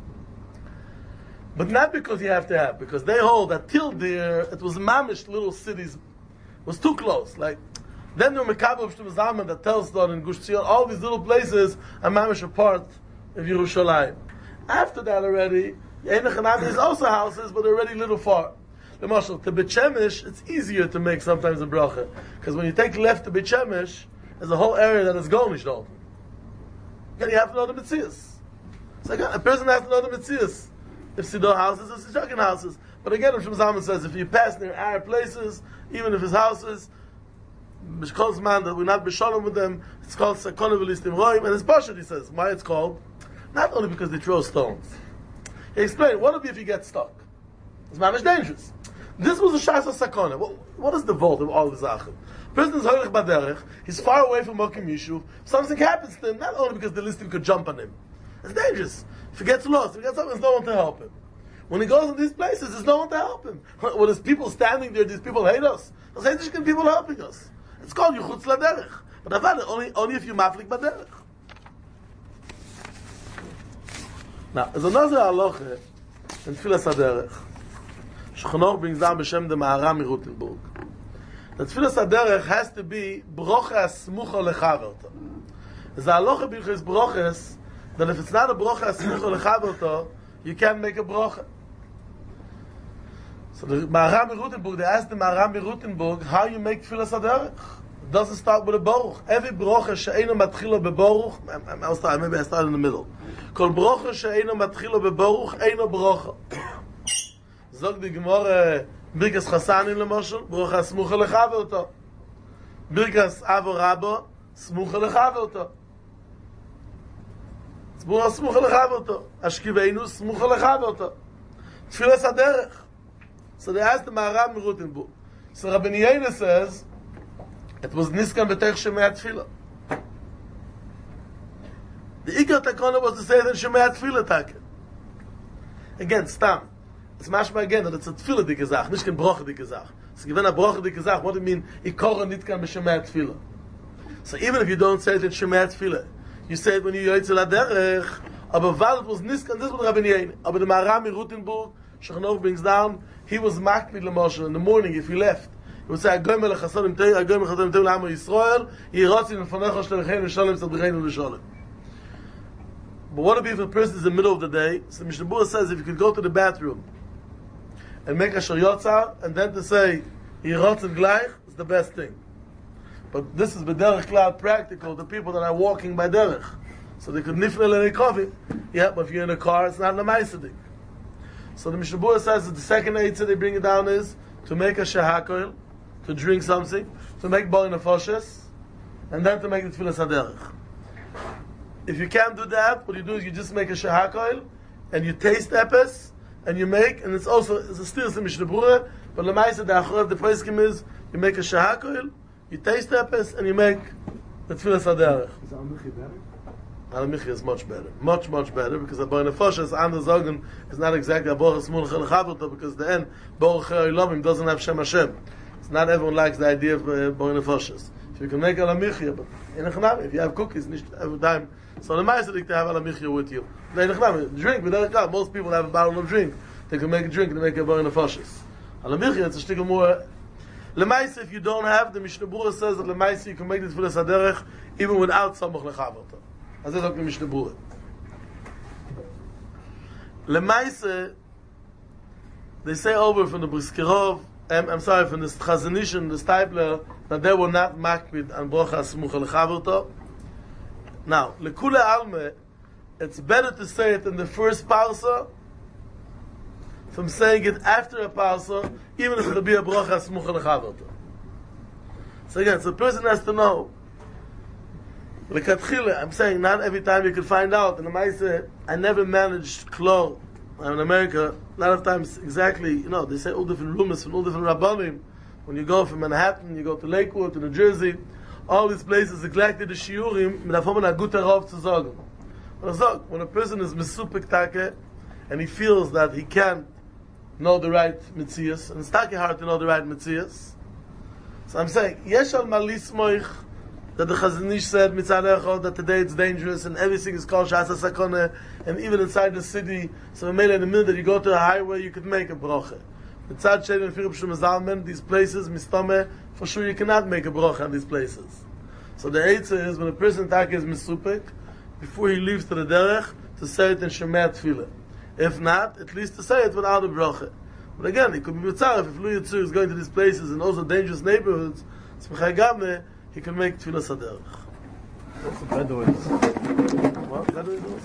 Speaker 1: But not because you have to have, because they hold that till there, it was mamish little cities, was too close. Like, then the Mekabel of Zalman that tells that in Gush Tzion, all these little places are mamish a part of Yerushalayim. After that already, there's also houses, but they're already a little far. The Mashal, to Bet Shemesh, it's easier to make sometimes a bracha. Because when you take left to Bet Shemesh, is a whole area that is garnished open. Again, you have to know the Metzias. So again, a person has to know the Metzias. If Sidor houses, if Sidor houses. But again, Shmuel Zalman says, if you pass near Arab places, even if his houses, Mishkol's man, that we're not Bishalom with them, it's called Sakona V'listim Roim, and it's Pashut, he says. Why it's called? Not only because they throw stones. He explained, what would be if you get stuck? It's mamish dangerous. This was a Shas Sakona. What is the vault of all the Zachen? Person is Hoyrich Baderech, he's far away from Mokim Yishuv, something happens to him, not only because the listim could jump on him. It's dangerous. If he gets lost, if he gets something, there's no one to help him. When he goes in these places, there's no one to help him. When there's people standing there, these people hate us. There's Haitish people helping us. It's called Yuchutz Laderech. But I've had it only if you maflik Baderech. Now, there's another halacha in Tfilas HaDerech. Shulchan brings down b'shem the Maharam Rutenburg. The Tfilas HaDerech has to be brocha smucha lechaverta. There's a halacha b'ilchos broches that if it's not a brocha smucha lechaverta, you can't make a brocha. So the Maharam Rutenburg, they asked the Maharam Rutenburg how you make Tfilas HaDerech. It doesn't start with a baruch. Every brocha she'eino matchilo bebaruch, maybe I start in the middle. Kol brocha she'eino matchilo bebaruch, eino brocha. Zog die Gemara, Birkas Chasanim lemoshel, brocha smucha lechaverta. Birkas Avo Rabbo, smucha lechaverta. Brocha smucha lechaverta. Ashkiveinu smucha lechaverta. Tfilas HaDerech. So they asked the Maharam Rutenburg. So Rabbi Yehuda says, it was Niskan B'tech Shemei HaTfilah. The Ikar Takona was to say that Shemei HaTfilah Take. Again, Stam. It's mashma again that it's a Tfilah dike Zach, nicht kein Brocha dike Zach. So given a Brocha dike Zach, what do you mean, Ikora Nitkan B'Shemei HaTfilah? So even if you don't say it in Shemei HaTfilah, you say it when you Yoytze LaDerech, aber weil it was Niskan, this was Rabbi Yehuda. Aber the Maharam Rutenburg, Shulchan brings down, he was makpid l'moshel in the morning if he left. He would say, "Agoy melech hasadim tei, agoy melech hasadim tei l'amo Yisrael, yiratzin v'fanecha shlechein v'shalom tzaddichein v'shalom." But what if a person is in the middle of the day? So Mishnah Berurah says, if you could go to the bathroom and make a shayotza, and then to say yiratzin gleich, is the best thing. But this is b'derech klal practical. The people that are walking by derech, so they could nifnel any coffee. Yeah, but if you're in a car, it's not l'maisadik. So the Mishnah Berurah says that the second eitzah they bring it down is to make a shahakoil, to drink something, to make bor nefoshes, and then to make the Tfilas HaDerech. If you can't do that, what you do is you just make a shahakoil, and you taste epes, and you make, and it's a still the Mishnah Berurah, but l'maisa the achor of the poskim is, you make a shahakoil, you taste epes, and you make the Tfilas HaDerech.
Speaker 2: Is Al-Michi better?
Speaker 1: Al-Michi is much better. Much better, because a bor nefoshes, and the zogen, is not exactly a bor smul chalachavot, because the end, bor chayilomim doesn't have Shem Hashem. It's not everyone likes the idea of bor nefoshes. If you can make Al-Michi, but in a if you have cookies, nicht every time, so the ma'aser to have Al-Michi with you. Drink, but most people have a bottle of drink. They can make a drink and make a bor nefoshes. Al-Michi, it's a stick more. Lemaisa, if you don't have, the Mishnah Berurah says that Lemaisa you can make this Tfilas HaDerech even without Samuch Lechaverta. As that's what the Mishnah Berurah. Lemaisa, they say over from the Briskerov, from the Chazanishan, the Stipler, that they were not makpid and brocha smucha lechaverta. Now, lekule alme, it's better to say it in the first parsa from saying it after a parsa, even if it'll be a brocha smucha lechaverta. So again, so the person has to know. Lekatchila, I'm saying not every time you can find out. And I never managed klor. I'm in America. A lot of times, exactly, they say all different rumors from all different rabbanim. When you go from Manhattan, you go to Lakewood, to New Jersey, all these places, exactly the shiurim, mit afom a guter rov zu sagen. When a person is mesupik take, and he feels that he can't know the right mitzias, and it's take hard to know the right mitzias. So I'm saying, yesh al malis moich, that the Chazanish said, mitzad echad, that today it's dangerous, and everything is called shasa sakone, and even inside the city, so in the middle that you go to a highway, you could make a broche. Mitzad Shevin Firib Shum Zalman, these places, mistome, for sure you cannot make a broche on these places. So the eitzah is, when a person is misupik, before he leaves to the derech, to say it in Shemei Tfilah. If not, at least to say it without a broche. But again, it could be mitzaref, if Lu Yitzur is going to these places, and also dangerous neighborhoods, he can make Tfilas Haderech.
Speaker 2: Also Bedouins.
Speaker 1: What?